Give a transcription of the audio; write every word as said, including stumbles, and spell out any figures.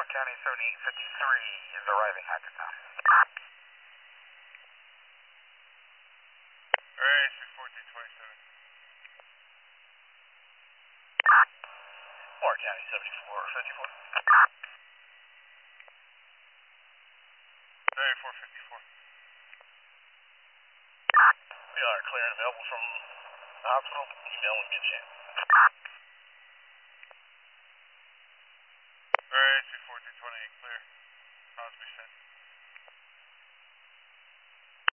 County seventy-eight fifty-three is arriving Hackertown. Alright, six fourteen twenty-seven. Moore County seventy-four fifty-four. Alright, four fifty-four. We are clear and available from the hospital. Email when you get a chance. Alright, six fourteen twenty-eight, clear.